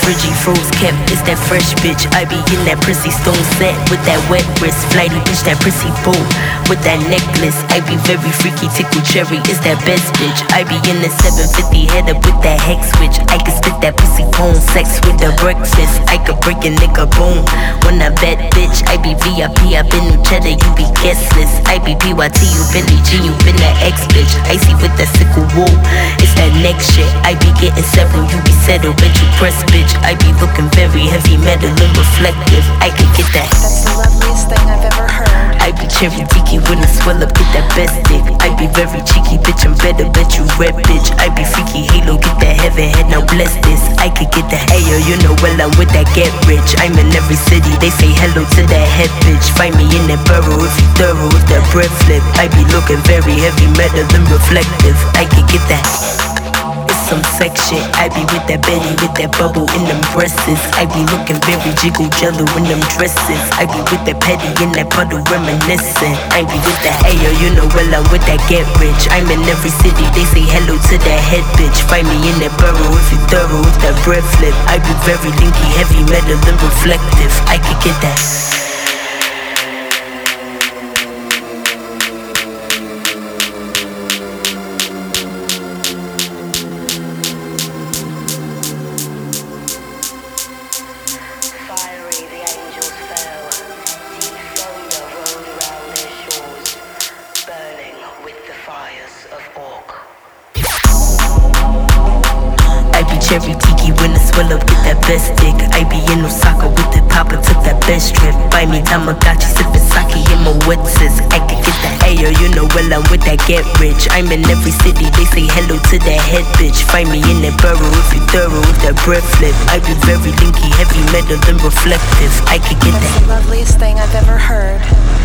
fridgy froze kept, it's that fresh bitch. I be in that prissy stone set with that wet wrist. Flighty bitch, that prissy bow with that necklace. I be very freaky, tickle cherry, it's that best bitch. I be in the 750 head up with that hex switch. I can spit that pussy phone, sex with the breakfast. I could break a nigga bone when I bet bitch. I be VIP, I been new cheddar, you be guestless. I be PYT, you Billy G, you been that X bitch. Icy with that sickle wool, it's that next shit. I be getting several, you be settled, bet you press bitch. I be looking very heavy metal and reflective. I can get that. That's the loveliest thing I've ever heard. I be cherry tiki when I swell up, get that best dick. I be very cheeky, bitch, I'm better, bet you red bitch. I be freaky, halo, get that heaven head, now bless this. I could get that, ayo, you know well I'm with that get rich. I'm in every city, they say hello to that head bitch. Find me in that burrow if you thorough with that bread flip. I be looking very heavy metal and reflective. I could get that. Some sex shit, I be with that Betty, with that bubble in them breasts. I be looking very jiggle jello in them dresses. I be with that petty in that puddle reminiscing. I be with that ayo, you know well I'm with that get rich. I'm in every city, they say hello to that head bitch. Find me in that burrow if you thorough with that bread flip. I be very linky, heavy metal and reflective. I could get that. Cherry tiki when I swell up, get that best dick. I be in Osaka with the papa, took that best trip. Buy me Tamagotchi, sippin' sake in my wet sis. I could get that ayo, you know well I'm with that get rich. I'm in every city, they say hello to that head bitch. Find me in that burrow if you thorough with that bread flip. I be very linky, heavy metal and reflective. I could get that. That's the loveliest thing I've ever heard.